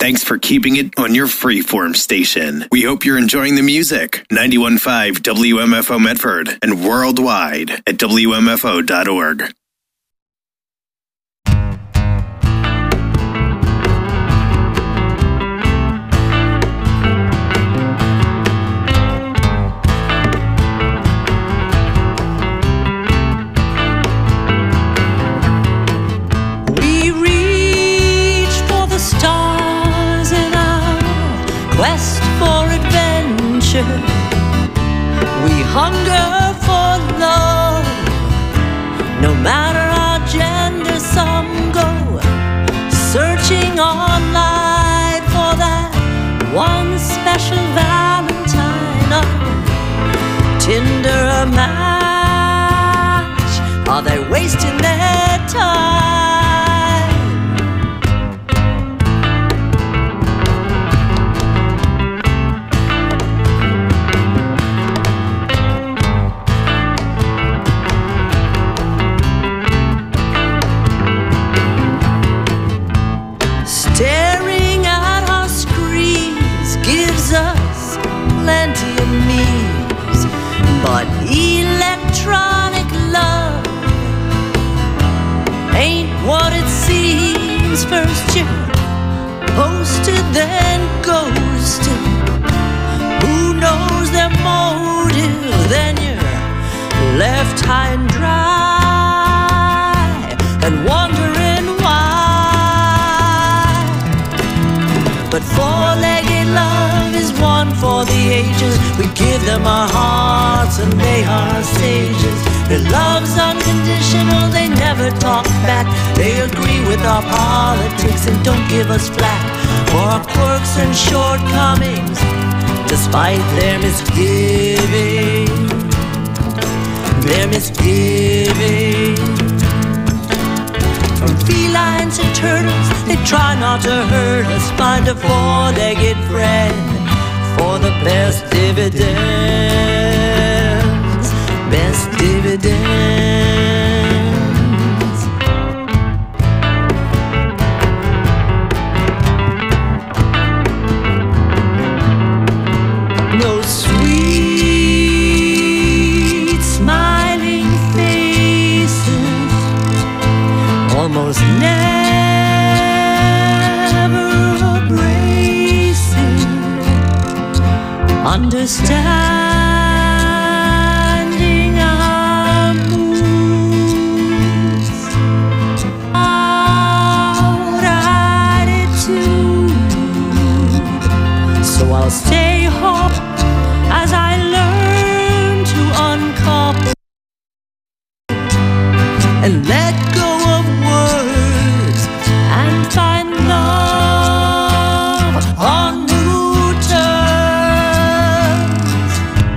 Thanks for keeping it on your freeform station. We hope you're enjoying the music. 91.5 WMFO Medford and worldwide at WMFO.org. Quest for adventure, we hunger for love. No matter our gender, some go searching online for that one special Valentine. Tinder a match, are they wasting their time? Staring at our screens gives us plenty of needs, but electronic love ain't what it seems. First you're posted, then ghosted. Who knows their motive? Then you're left high and dry and wondering why. But four-legged love is one for the ages. We give them our hearts and they are sages. Their love's unconditional, they never talk back. They agree with our politics and don't give us flack for our quirks and shortcomings, despite their misgiving. Their misgiving. From felines and turtles, they try not to hurt us. Find a four-legged friend for the best dividends. Best dividends. No sweet smiling faces, almost never abrasive, understanding our moods, our attitude. So I'll stay home as I learn to uncouple and let go of words and find love on new terms.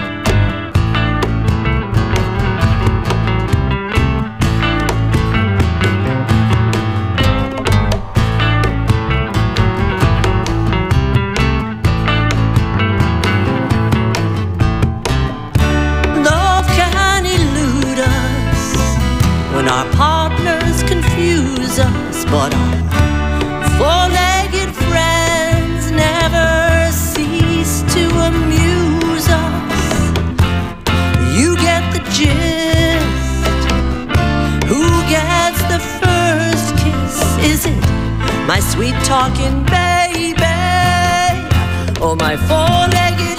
Love can elude us when our partners confuse us, but our four-legged friends never cease to amuse us. You get the gist. Who gets the first kiss? Is it my sweet talking baby or my four-legged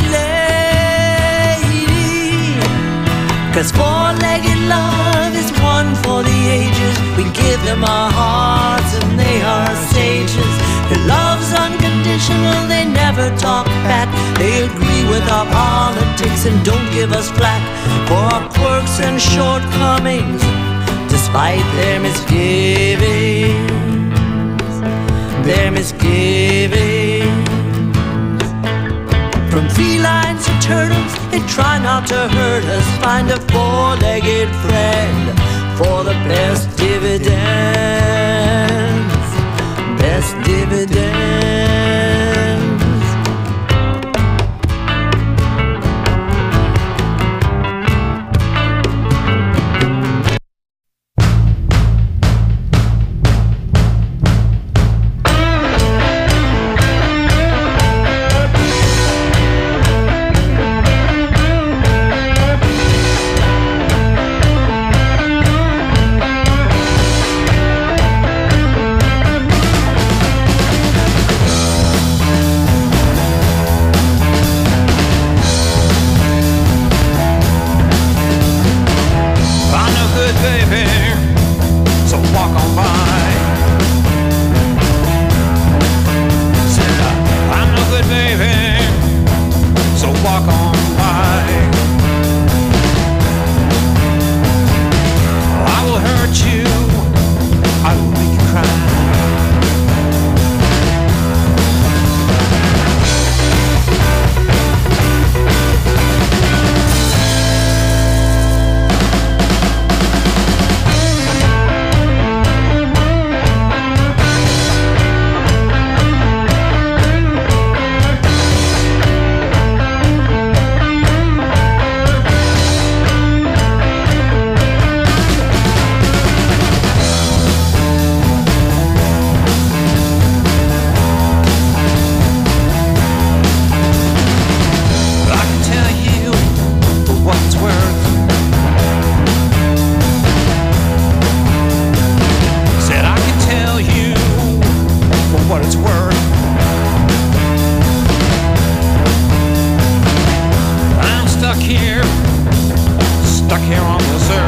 lady? 'Cause four-legged love is one for the ages. We give them our hearts and they are sages. Their love's unconditional, they never talk back. They agree with our politics and don't give us flack for our quirks and shortcomings, despite their misgivings. Their misgivings. From felines to turtles, they try not to hurt us. Find a four-legged friend for the best dividends. Best dividends. together.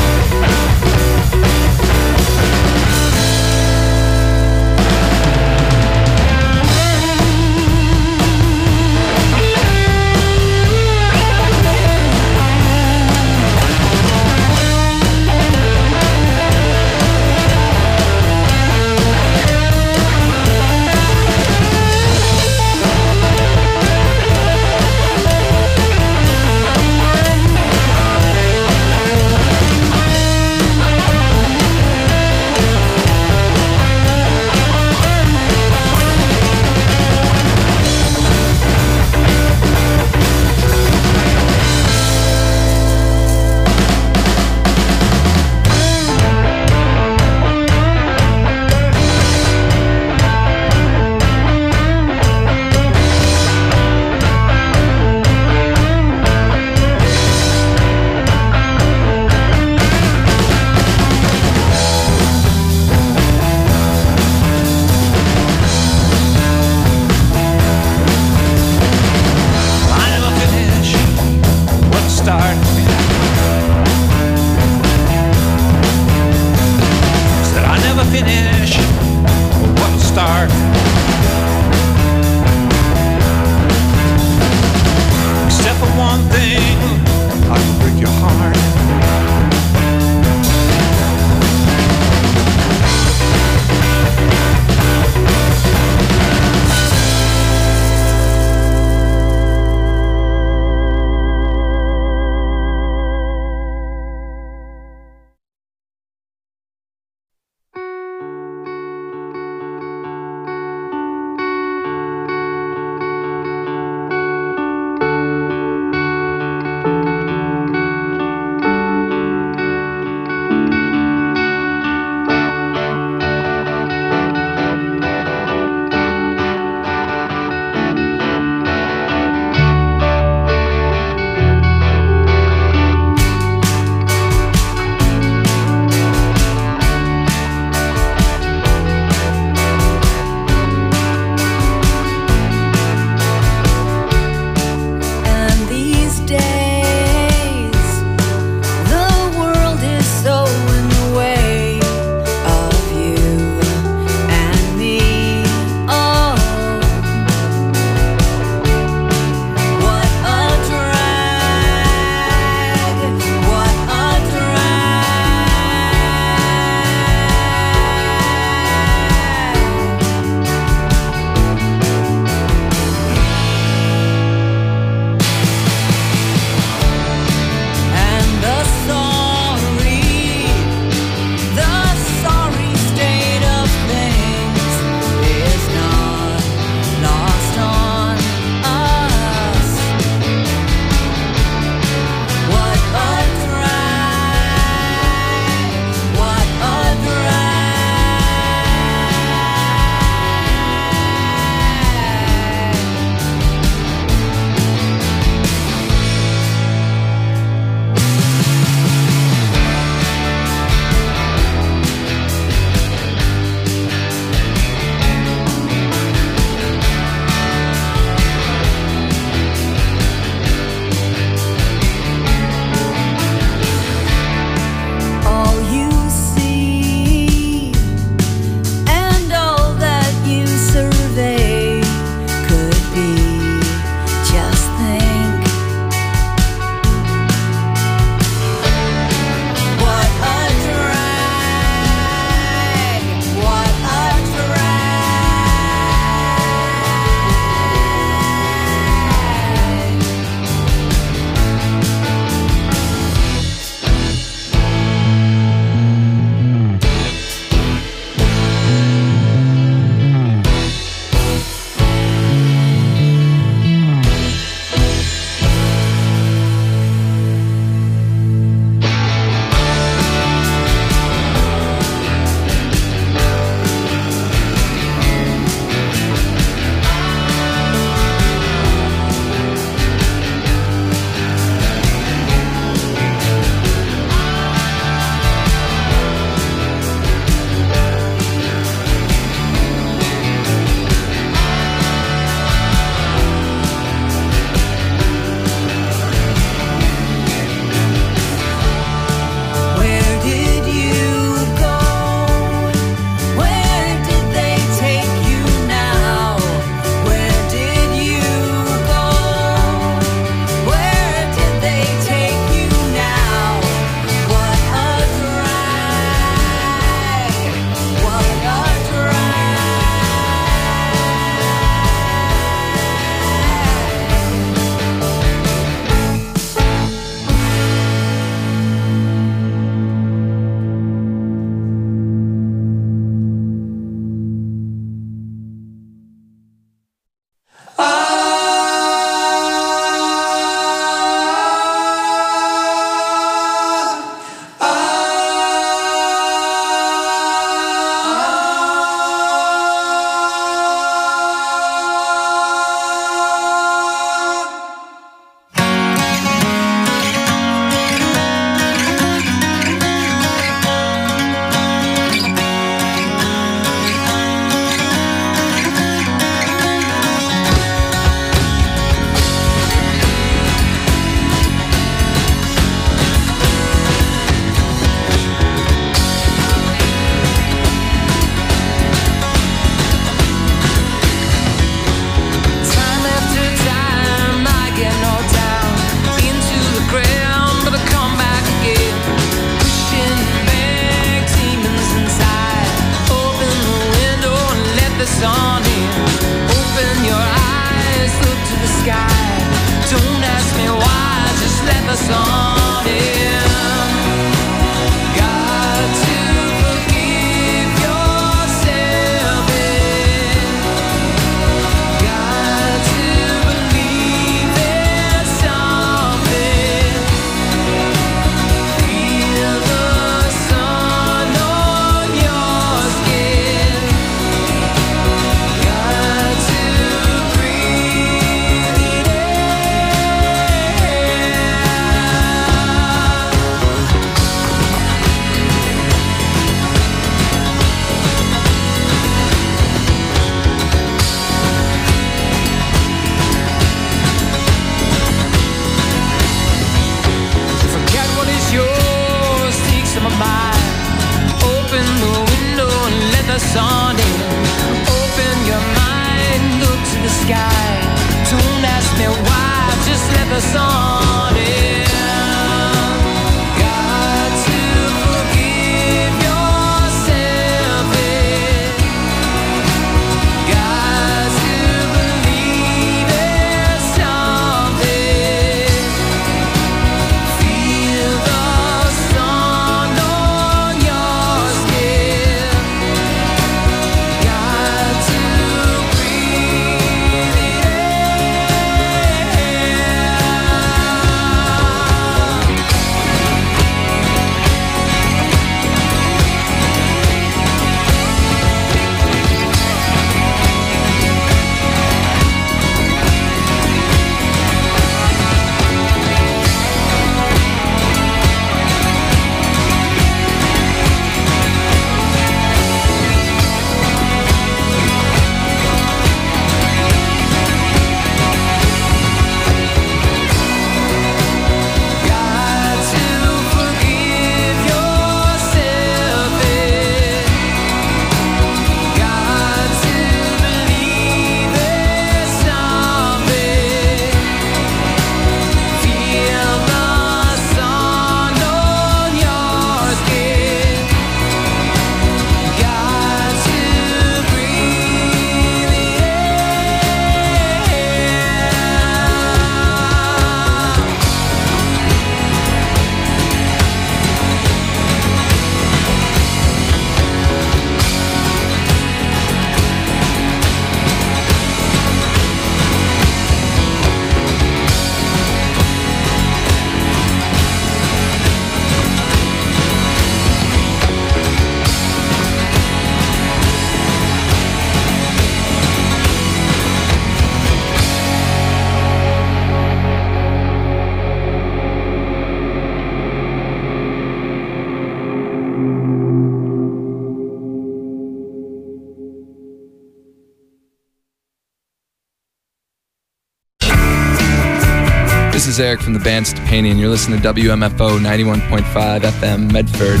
This is Eric from the band Stepani, and you're listening to WMFO 91.5 FM Medford.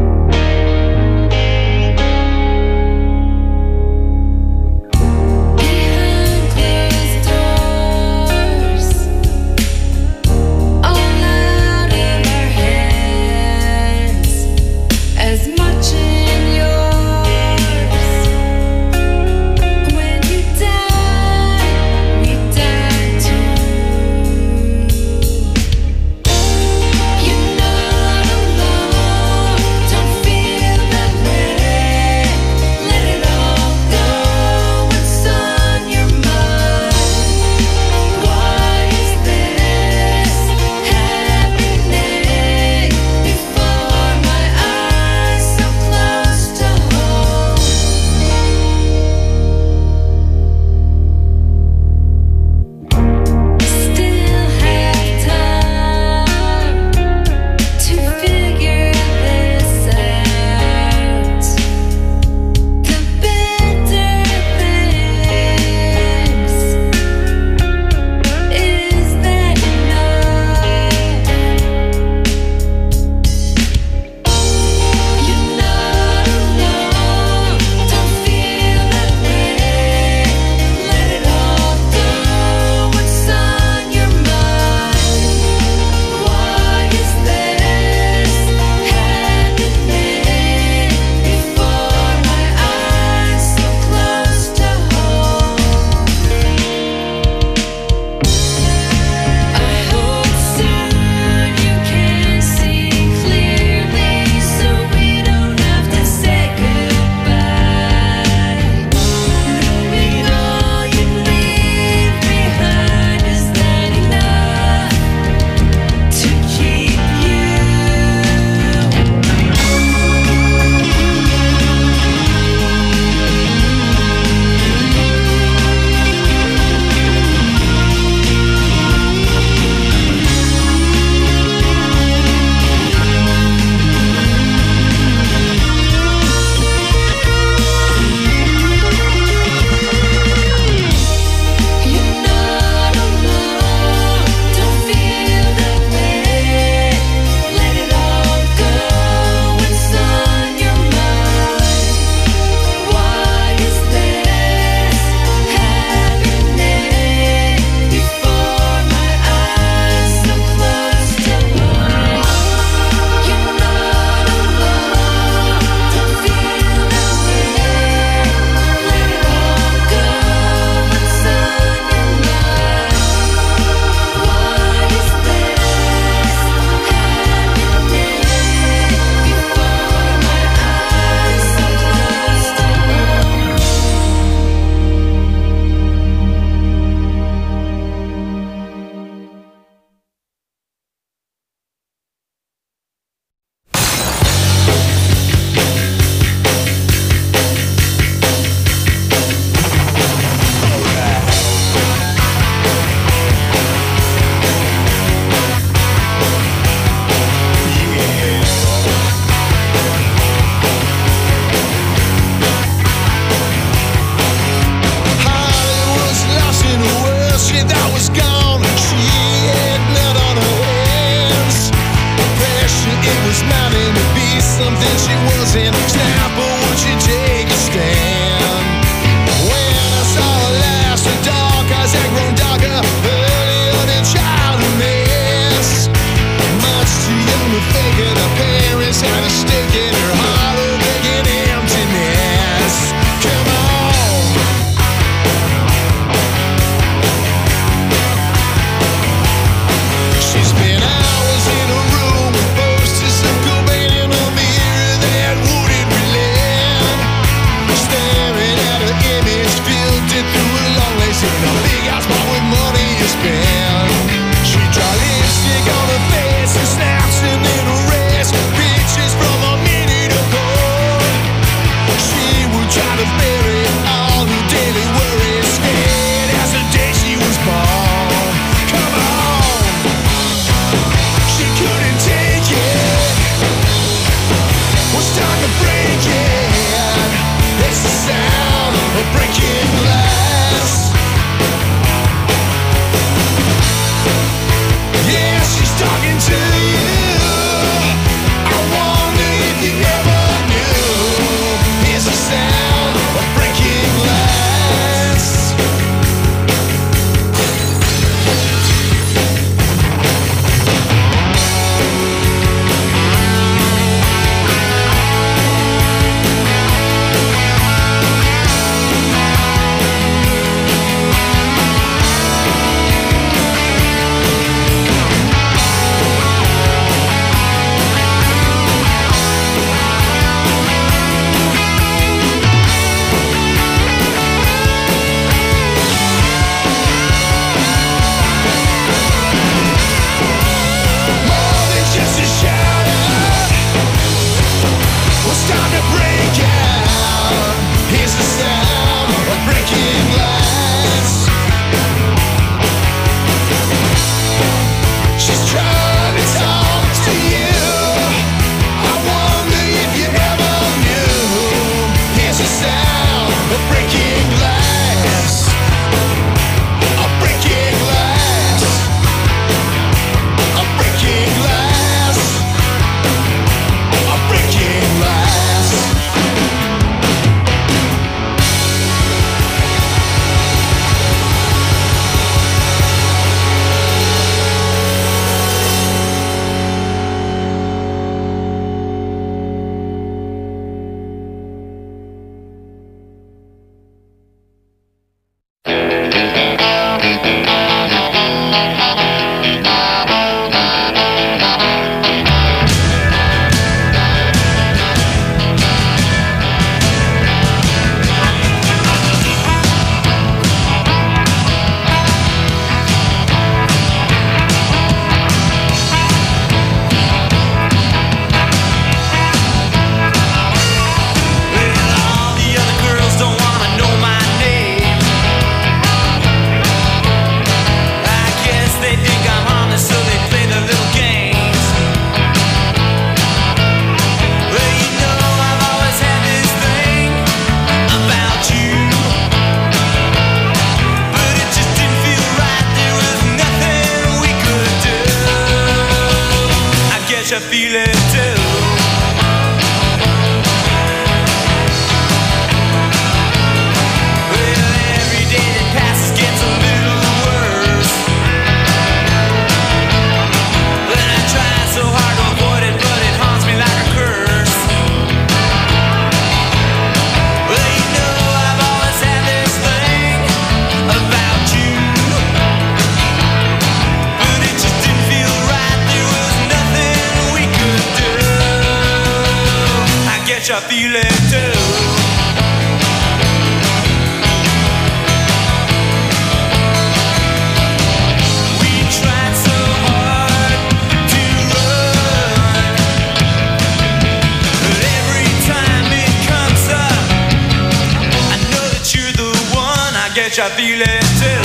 Be and snap, or would she take a stand? When I saw her last, her dark eyes had grown darker, earlier than childhoodness. Much too young to fake it, her parents had a stake in her heart, a begging emptiness. Come on. She spent hours in a room with posters of Cobain in a mirror that wouldn't relent. Staring at her image, filtered through a long lace in a big house bought with money you spend. She draw lipstick on her face and snaps and then erase pictures from a minute ago. She would try to bury all her daily worries, scared as the day she was born. Come on. She couldn't take it. Was time to break it. It's the sound of breaking glass. Yeah, she's talking to you. I wonder if you ever knew. It's the sound of breaking glass. More than just a shout out. What's time to break out? Here's the sound of breaking glass. She's trying to talk to you. I wonder if you ever knew. Here's the sound of breaking glass. Of breaking glass. Of breaking glass. Of breaking glass. All the other girls don't wanna know my name. I guess they think I'm honest, so they play their little games. Well, you know I've always had this thing about you, but it just didn't feel right. There was nothing we could do. I guess you feel it too. Well, every day that passes gets a little worse. But I try so hard to avoid it, but it haunts me like a curse. Well, you know I've always had this thing about you, but it just didn't feel right. There was nothing we could do. I guess you feel it too. We tried so hard to run, but every time it comes up, I know that you're the one. I guess I feel it too.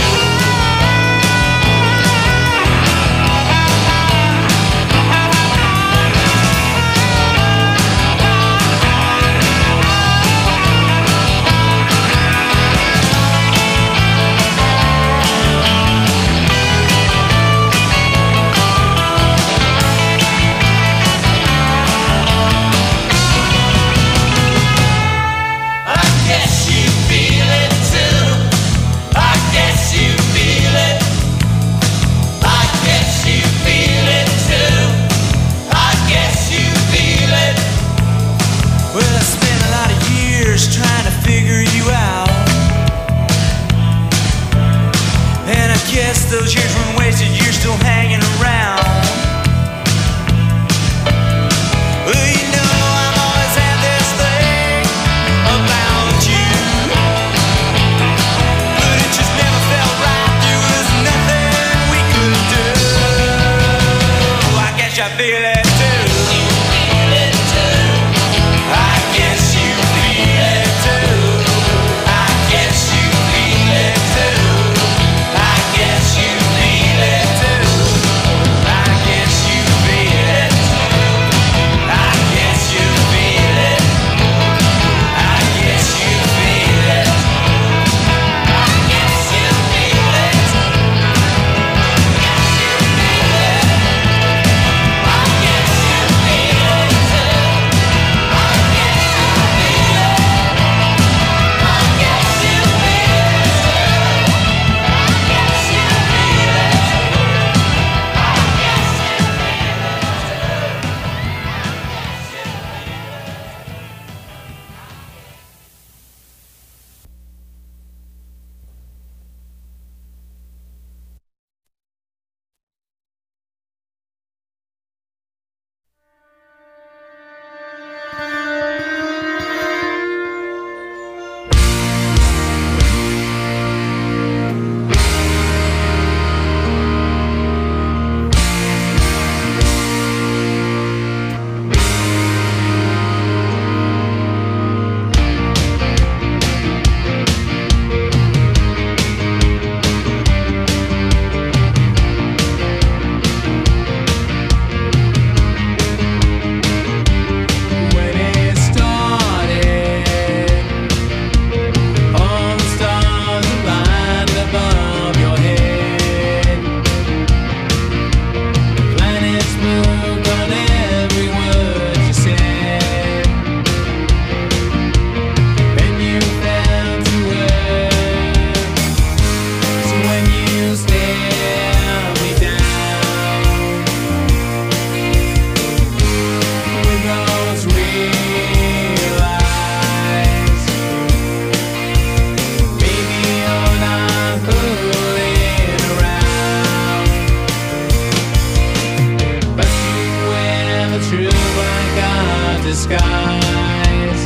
skies.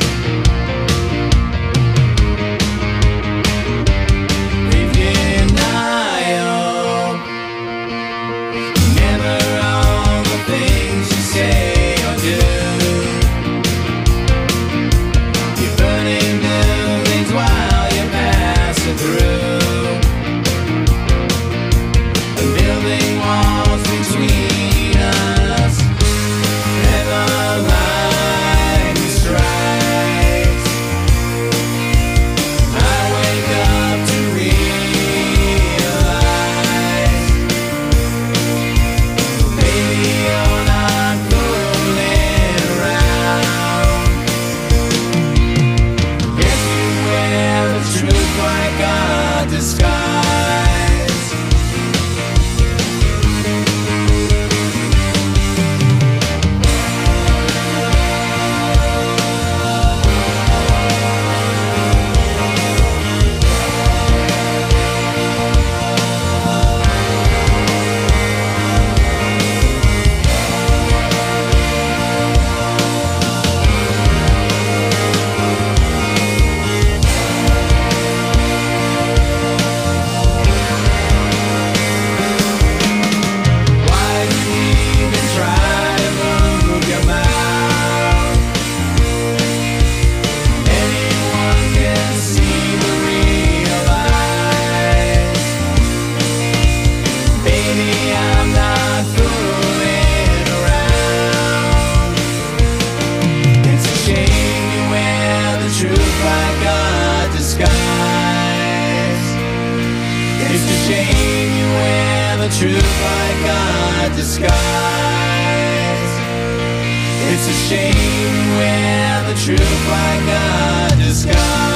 We've denial, never all the things you say or do. You're burning buildings while you're passing through, and building walls between us. Never lightning strikes. I wake up to realize, baby, you're not fooling around. Guess you wear the truth like a disguise. Why do you even try to move your mouth? Anyone can see the real eyes. Baby, I'm not fooling around. It's a shame you wear the truth like a disguise. It's a shame you wear the truth like a disguise. It's a shame you wear the truth like a disguise.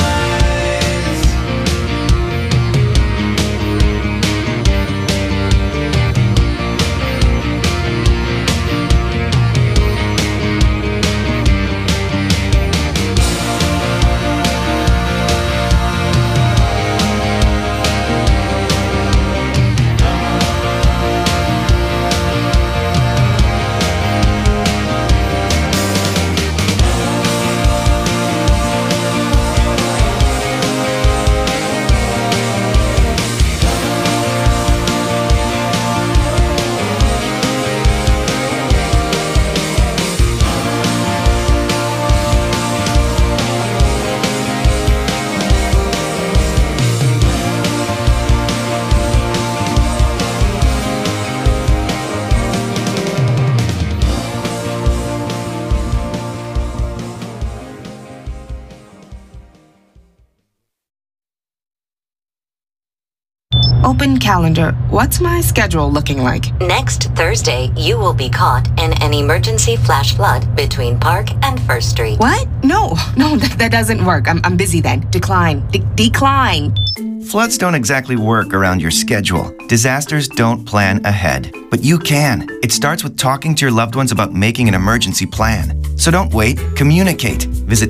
Open calendar. What's my schedule looking like? Next Thursday, you will be caught in an emergency flash flood between Park and First Street. What? No, that doesn't work. I'm busy then. Decline. Decline. Floods don't exactly work around your schedule. Disasters don't plan ahead. But you can. It starts with talking to your loved ones about making an emergency plan. So don't wait. Communicate. Visit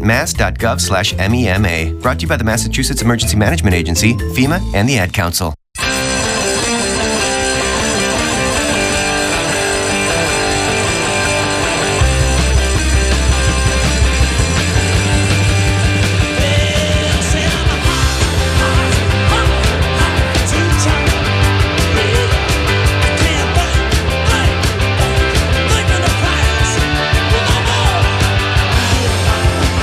mass.gov/MEMA. Brought to you by the Massachusetts Emergency Management Agency, FEMA, and the Ad Council.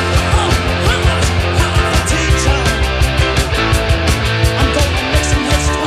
I'm gonna make some history.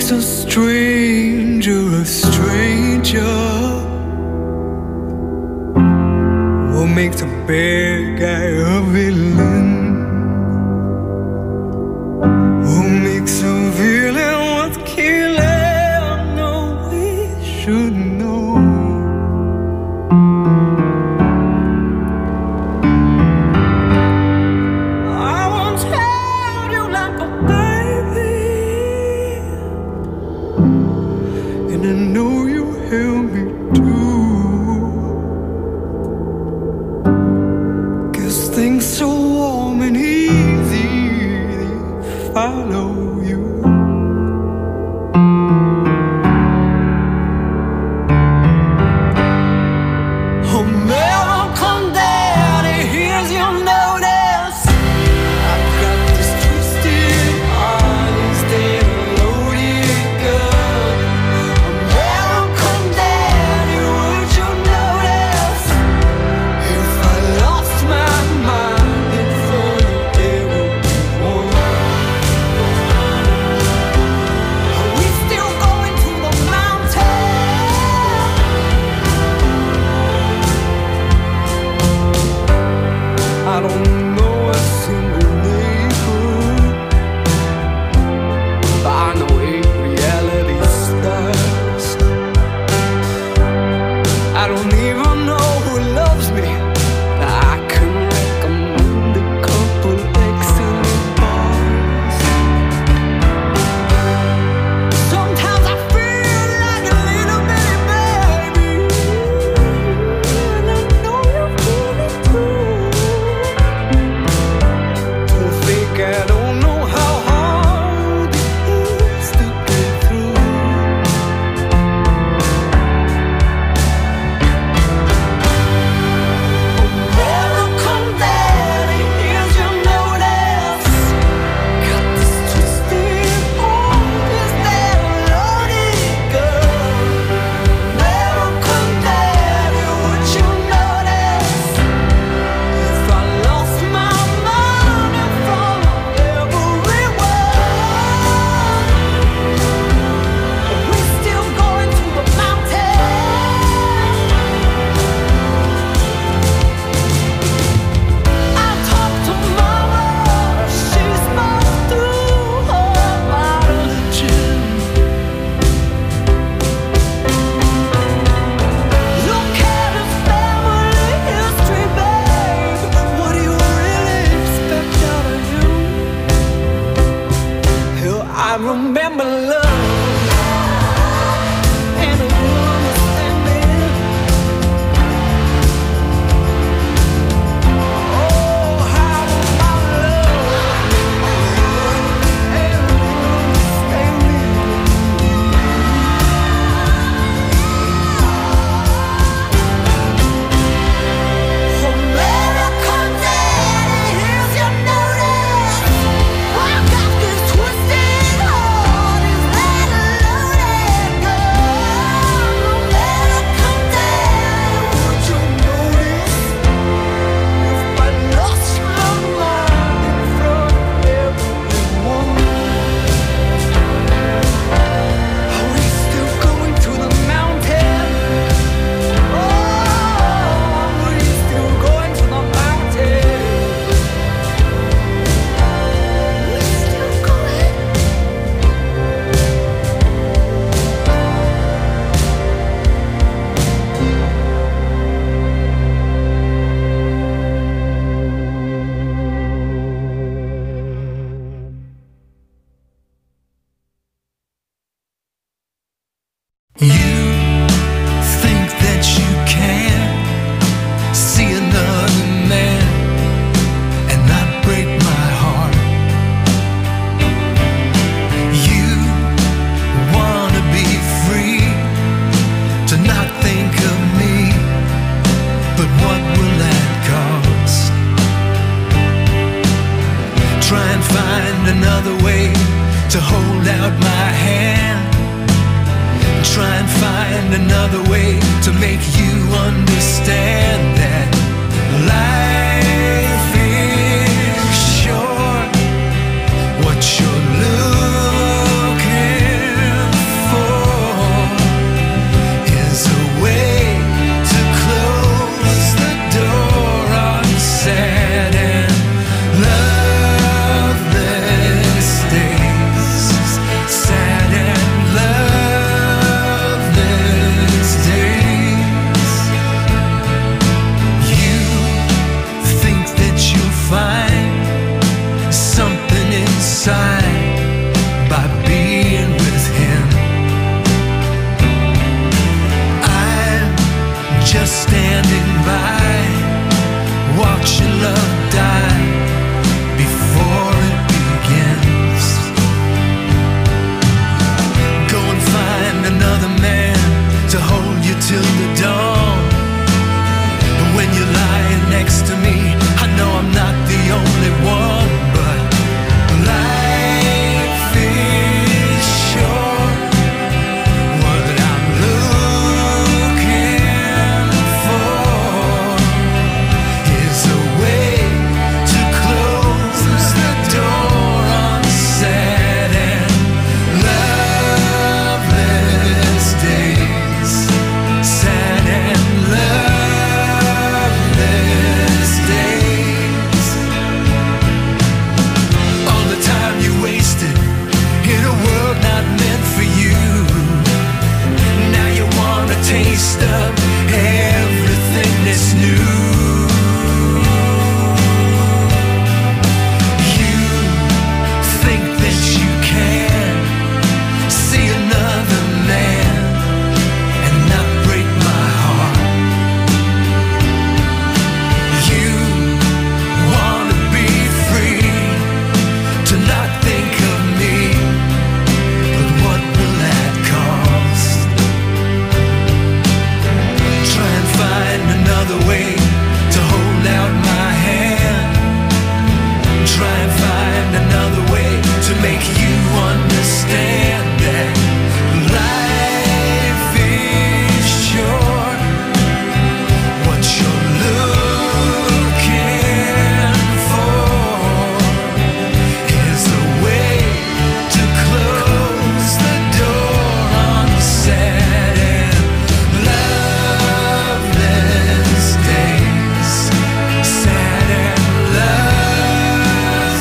makes a stranger a stranger? What makes a bad guy a villain? What makes a villain worth killing? No, we should know. I once held you like a baby, and I know you held me too. Guess things so warm just standing by, watching love die before it begins. Go and find another man to hold you till the dawn. And when you're lying next to me, I know I'm not the only one, but life is short. What I'm looking for is a way to close the door on sad and loveless days. Sad and loveless days. All the time you wasted in a world not meant for you. Now you want a taste of everything that's new. You think that you can see another man and not break my heart. You wanna be free to not think of me, but what will that cost? Try and find another way to hold out my hand. Try and find another way to make you understand that life is short. What you're looking for is a way to close the door on sad and loveless days. Sad and loveless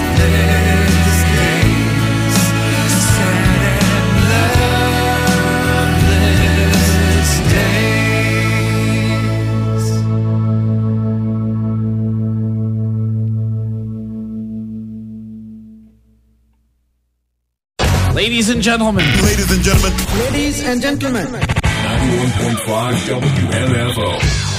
days. Sad and loveless days. Ladies and gentlemen. Ladies and gentlemen. Ladies and gentlemen. 91.5 WMFO.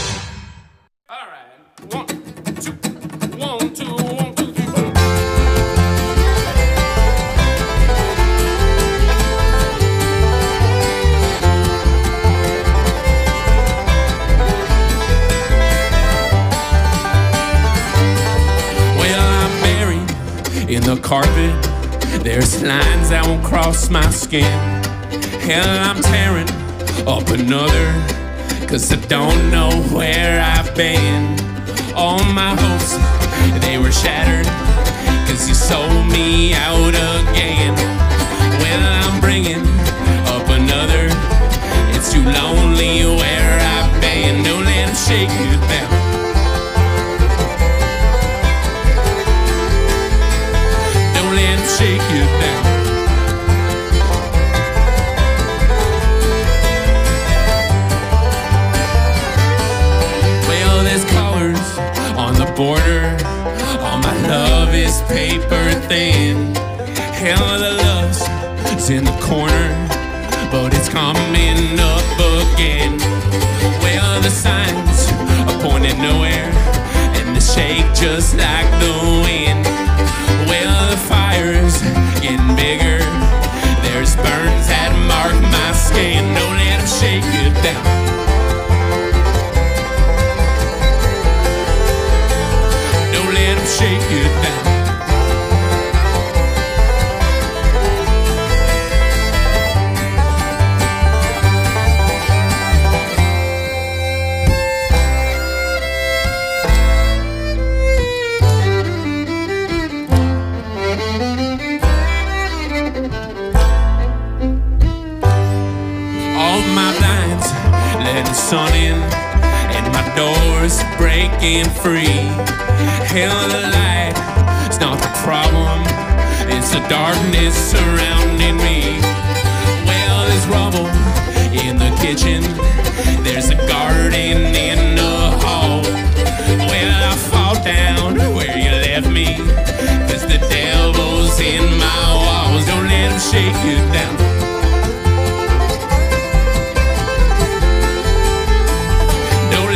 Well, I'm buried in the carpet. There's lines that won't cross my skin. Hell, I'm tearing up another, 'cause I don't know where I've been. All my hopes, they were shattered, 'cause you sold me out again. Well, I'm bringing up another. It's too lonely where I've been. Don't let them shake you down. Don't let them shake you down. Well, there's colors on the border. All my love is paper thin. Hell, the lust is in the corner, but it's coming up again. Well, the signs are pointing nowhere, and they shake just like the wind. Well, the fire's getting bigger. There's burns that mark my skin. Don't let them shake you down. Don't let them shake you down. All my blinds let the sun in, and my door's breaking free. Hell, the light is not the problem, it's the darkness surrounding me. Well, there's rubble in the kitchen, there's a garden in the hall. Well, I fall down where you left me, 'cause the devil's in my walls. Don't let him shake you down. Don't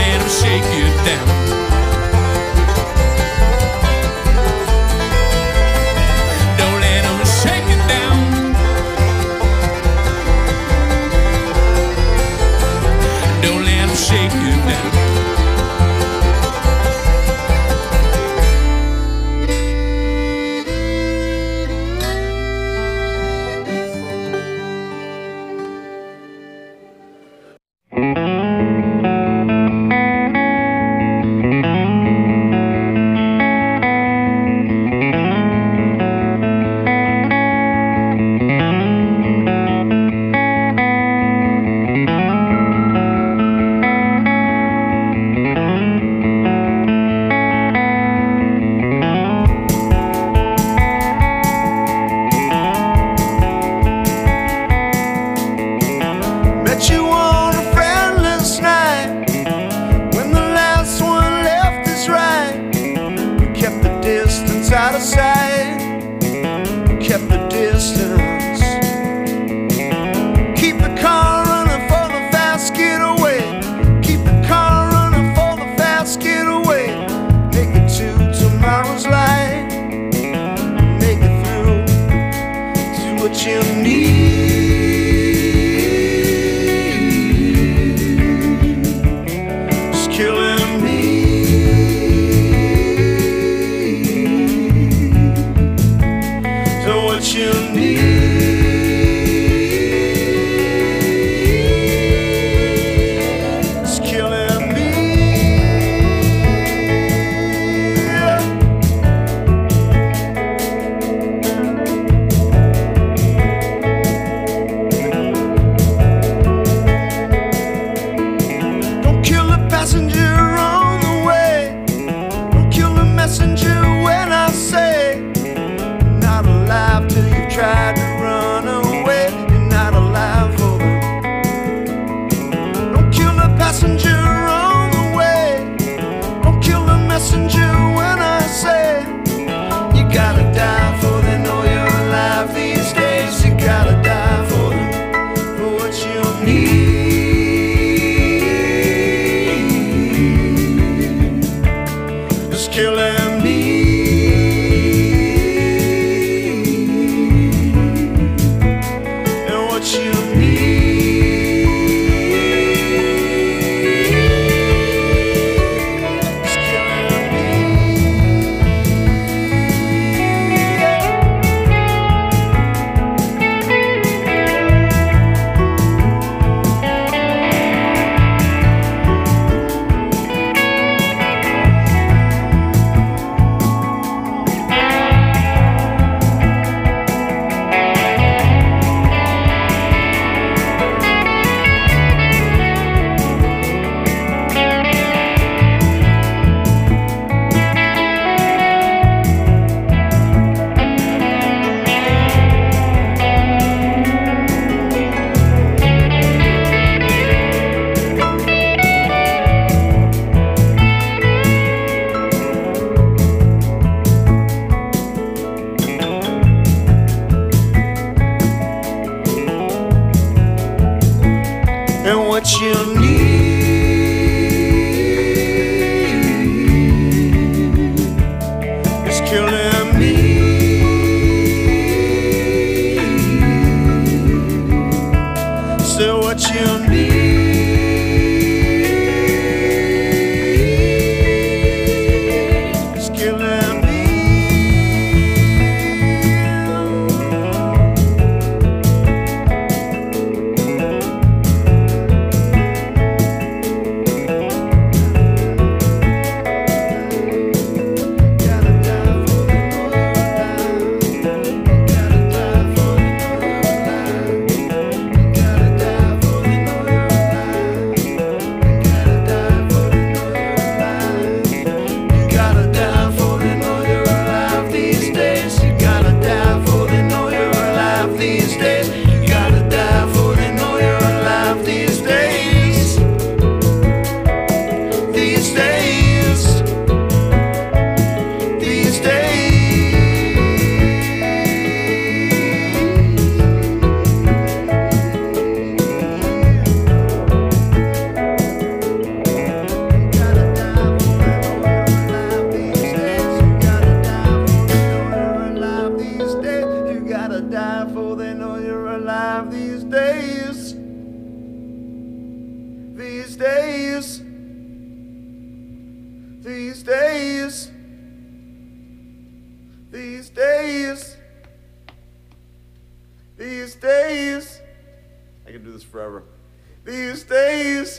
this forever. These days.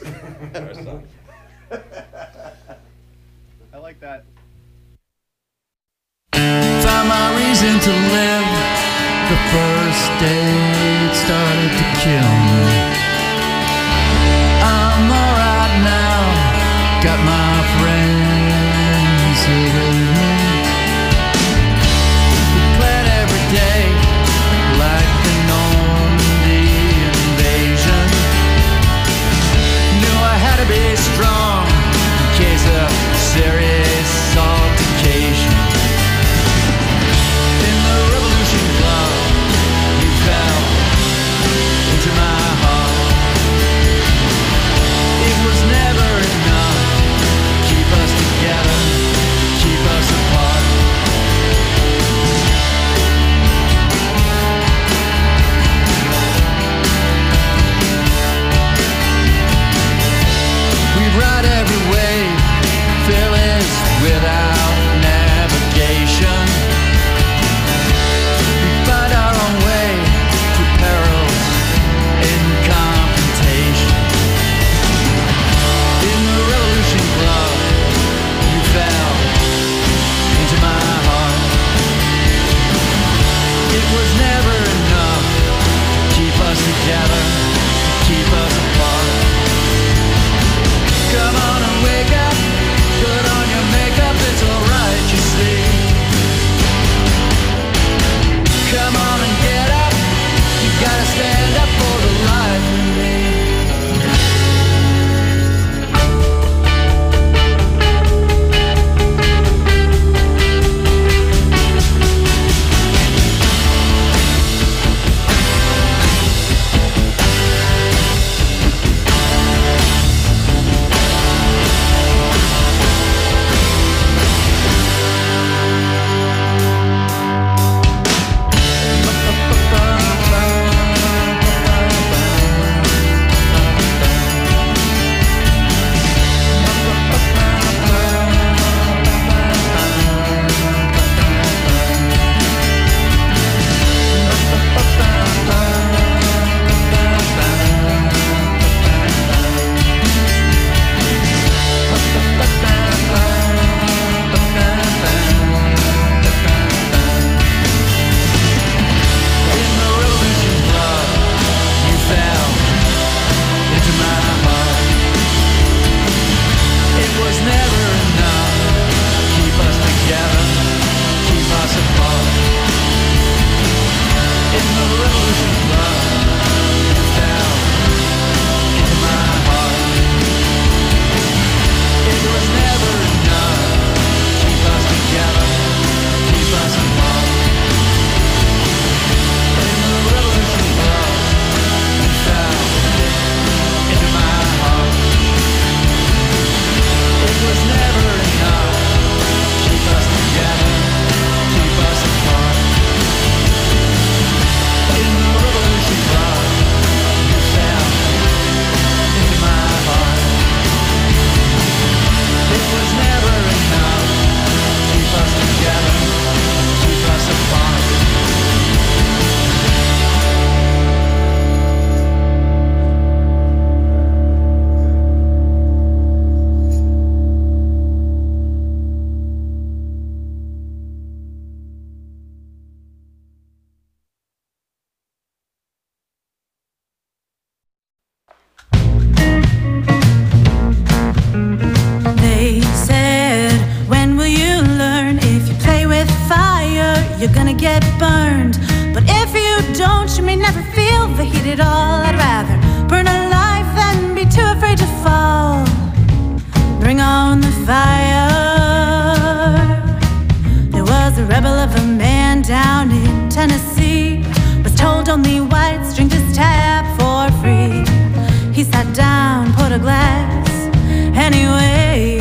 I like that. Found my reason to live. The first day it started to kill me. I'm alright now. Got my friends here with me. We plan every day like the Normandy invasion. Knew I had to be strong in case of serious altercation. In the revolution club, you fell into my heart. It was never enough. Keep us together, keep us apart. We ride every wave, fearless without navigation. We find our own way through perils in confrontation. In the revolution club, you fell into my heart. It was never enough to keep us together, keep us apart. Come on and wake up, put on your makeup, it's alright, you see. Come on and get up, you gotta stand up for the life in me. You're gonna get burned, but if you don't, you may never feel the heat at all. I'd rather burn alive than be too afraid to fall. Bring on the fire. There was a rebel of a man down in Tennessee, was told only whites drink this tap for free. He sat down, poured a glass anyway.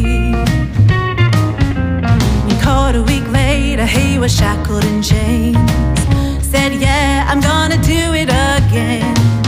And caught a week later, he was shackled in chains. Said, yeah, I'm gonna do it again.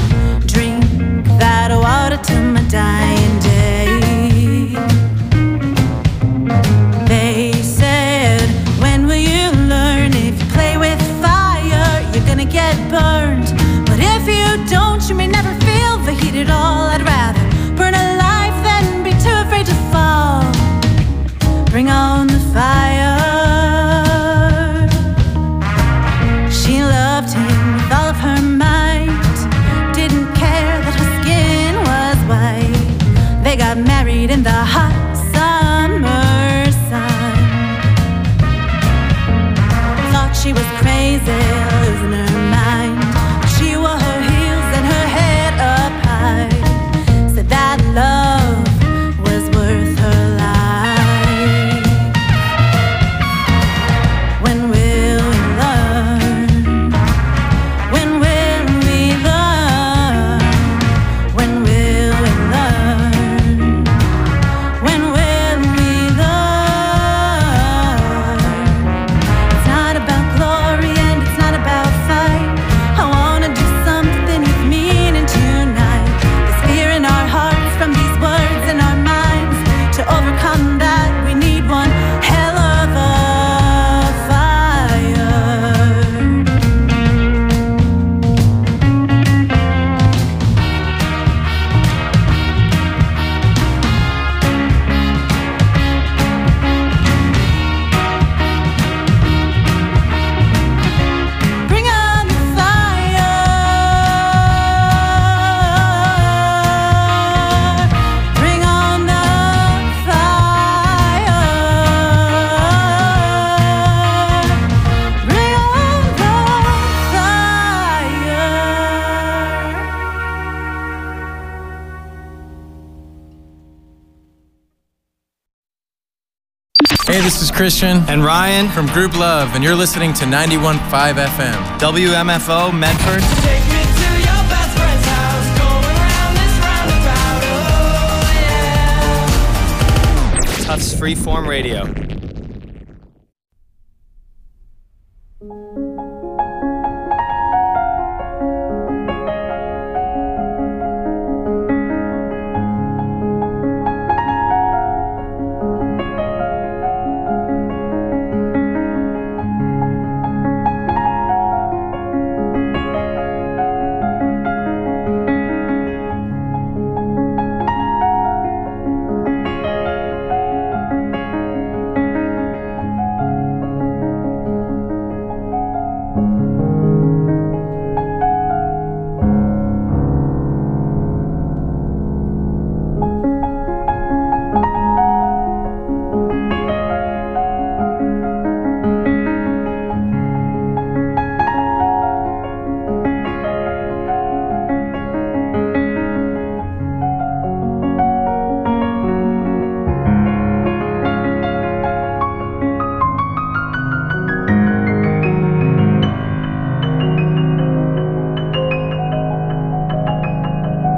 Hey, this is Christian and Ryan from Group Love, and you're listening to 91.5 FM. WMFO Medford. Take me to your best friend's house, going around this roundabout, oh yeah. Tufts Freeform Radio.